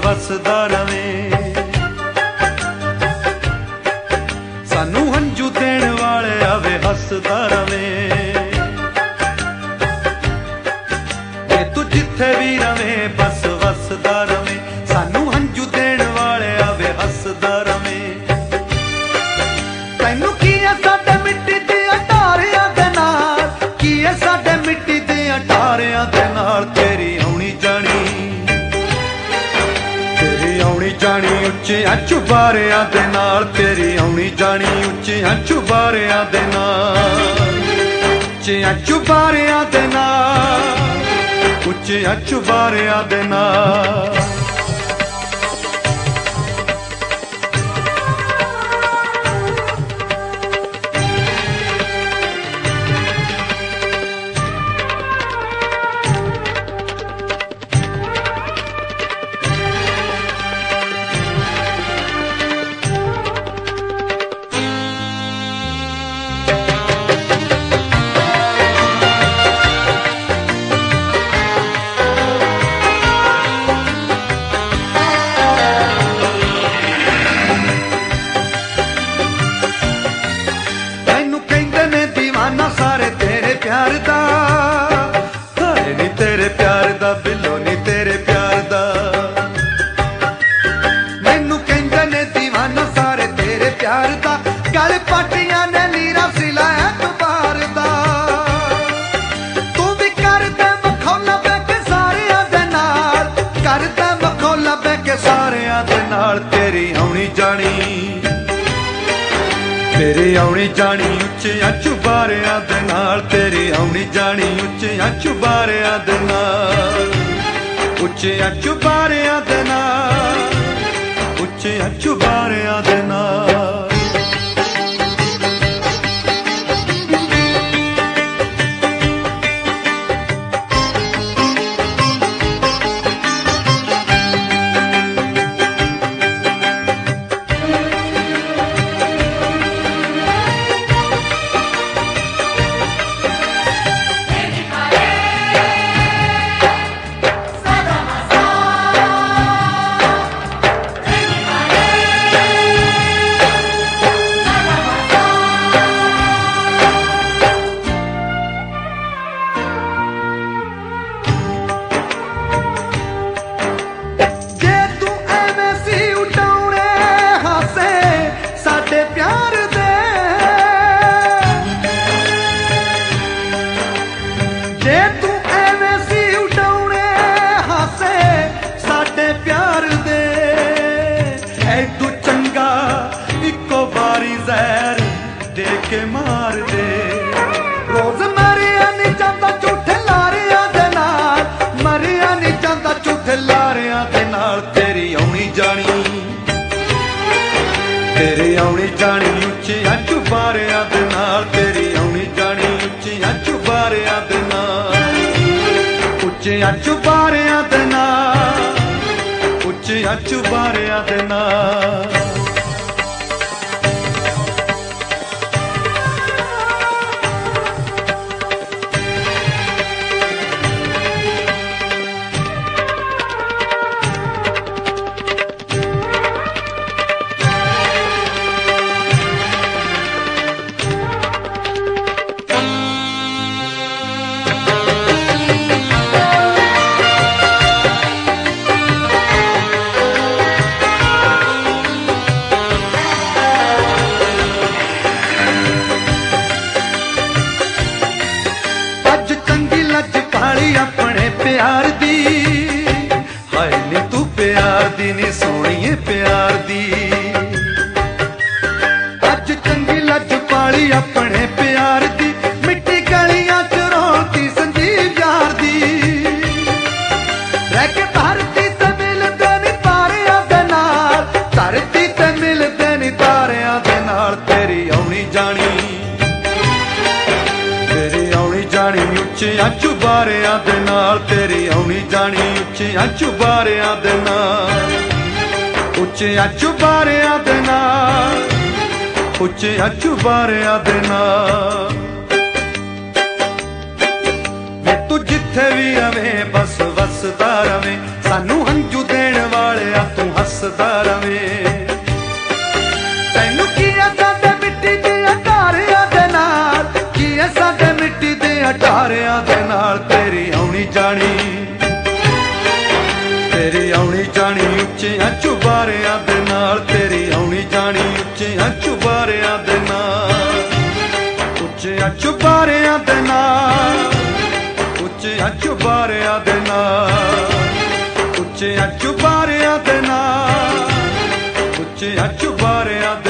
वसदा रवे। सानू हंजू देण वाले आवे हसदा रवे। ते तू जिथे भी रवे बस वसदा रवे। सानू हंजू देण वाले आवे हसदा रवे। तैनू की है साडे मिट्टी दे अटारियां दे नाल, की है साडे मिट्टी दे अटारियां दे नाल। तेरी आउणी जानी, तेरी आउणी जानी उच्चियां चुबारियां दे नाल। तेरी आउणी जानी उच्चियां चुबारियां दे नाल। उच्चियां चुबारियां दे नाल, उच्चियां चुबारियां दे नाल। सारे तेरे प्यार दा, हाय नी तेरे प्यार दा, बिलो नी तेरे प्यार दा। मैनू कहंदे ने दीवाना सारे तेरे प्यार दा। गल पाटियां ने लीरा सिलाया दुबार दा। तू भी करदा मखौला बैके सारियां दे नाल, करदा मखौला बैके सारियां दे नाल। तेरी आउणी जानी, तेरी आउणी जानी उच्चियां चुबारियां दे नाल। तेरी आउणी जानी उच्चियां चुबारियां दे नाल। उच्चियां चुबारियां दे नाल, उच्चियां चुबारियां दे नाल। जे तू एवें सी उड़ाउणे हासे साडे प्यार दे, ऐडू चंगा इको बारी जहर दे के मार दे। रोज मरिया नहीं जांदा झूठे लारियां दे नाल, मरिया नहीं जांदा झूठे लारियां दे नाल। तेरी आउणी जानी, तेरी आउणी जानी उच्चियां चुबारियां दे नाल। तेरी आउणी जानी उच्चियां चुबारियां दे नाल। उच्चियां चुबारियां दे नाल, उच्चियां चुबारियां दे नाल। अपने प्यार दी, हाय नी तू प्यार दी नी सोहणीए प्यार दी। अज चंगी लज पाली अपने प्यार दी, मिट्टी गलियां च रोलती संजीव यार दी। रह के धरती ते मिलदे नी तारियां दे नाल, धरती ते मिलदे नी तारियां दे नाल। तेरी आउणी जानी, तेरी आउणी जानी उच्चियां चुबारियां दे नाल। तेरी आउणी जानी उच्चियां चुबारियां दे नाल। उच्चियां चुबारियां दे नाल, उच्चियां चुबारियां दे नाल। वे तू जिथे भी रवे बस वसदा रवे। सानू हंजू देण वाले हसदा रवे। तैनू की है साडे मिट्टी दे अटारियां दे नाल, की है साडे मिट्टी दे अटारियां दे नाल। तेरी आउणी जानी, तेरी आउणी जानी उच्चियां चुबारियां दे नाल। तेरी आउणी जानी उच्चियां चुबारियां दे नाल, उच्चियां चुबारियां दे नाल, उच्चियां चुबारियां दे नाल, उच्चियां चुबारियां दे नाल, उच्चियां चुबारियां